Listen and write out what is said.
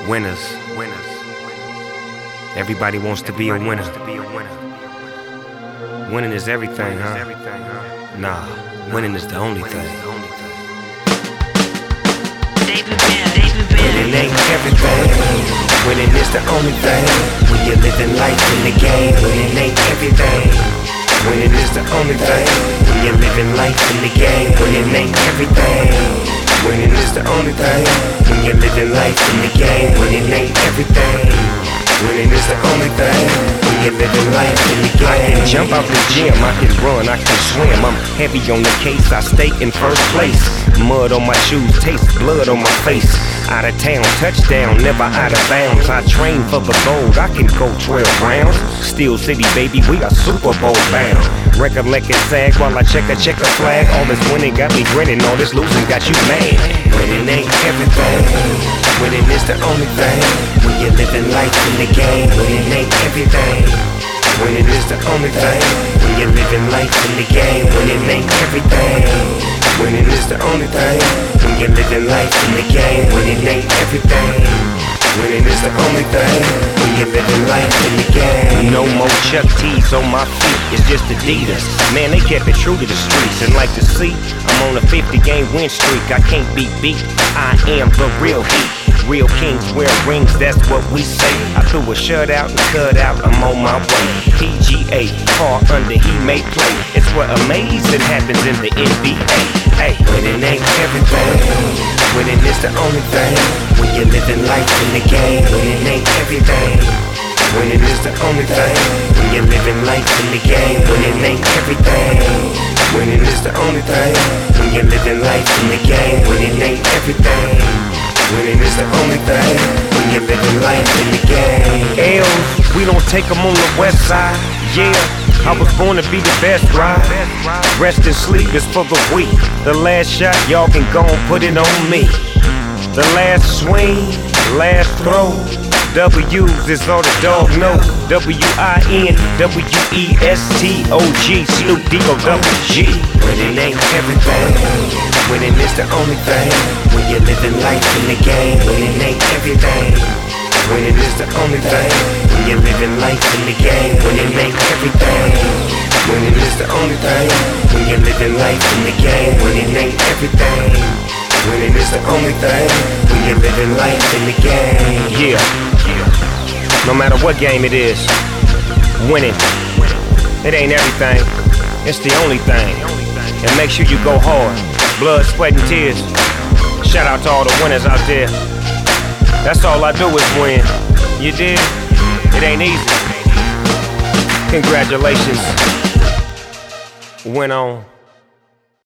Winners. Everybody wants to be a winner. Winning is everything, huh? Nah, winning is the only thing. Winning ain't everything. Winning is the only thing. When you're living life in the game, winning ain't everything. Winning is the only thing. When you're living life in the game, winning ain't everything. Winning is the only thing. When you're living life in the game, winning ain't everything. Winning is the only thing. When you're living life in the game. I can jump out the gym, I can run, I can swim. I'm heavy on the case, I stay in first place. Mud on my shoes, taste blood on my face. Out of town, touchdown, never out of bounds. I train for the gold, I can go 12 rounds. Steel City, baby, we are Super Bowl bound. Recollect and sag while I check a flag. All this winning got me grinning, all this losing got you mad. Winning ain't everything. Winning is the only thing. When you're living life in the game, winning ain't everything. Winning is the only thing. When you're living life in the game, winning ain't everything. Winning is the only thing. When you're living life in the game, winning ain't everything. Winning is the only thing. When you're living life in the game. No more Chuck T's on my feet, it's just Adidas. Man, they kept it true to the streets. And like to see, I'm on a 50-game win streak. I can't be beat, I am the real heat. Real kings wear rings, that's what we say. I threw a shutout and cut out, I'm on my way. PGA, far under, he may play. It's what amazing happens in the NBA. Hey, winning ain't everything. Winning is the only thing. When you're living life in the game, winning ain't everything. Winning is the only thing. When you're living life in the game, winning ain't everything. Winning is the only thing. When you're living life in the game, winning ain't everything. Winning is the only thing. When you're living life in the game. L's, we don't take them on the west side. Yeah, I was born to be the best ride. Rest and sleep is for the weak. The last shot, y'all can go and put it on me. The last swing, last throw. W's is all the dog know. WINWESTOG, Snoop D-O-double-G. Winning ain't everything. Winning is the only thing. When you're living life in the game, winning ain't everything. Winning is the only thing. When you're living life in the game, winning ain't everything. Winning is the only thing. When you're living life in the game, winning ain't everything. Winning is the only thing. When you're living life in the game. Yeah. No matter what game it is, winning, it ain't everything. It's the only thing. And make sure you go hard. Blood, sweat, and tears. Shout out to all the winners out there. That's all I do is win. You did? It ain't easy. Congratulations. Win on.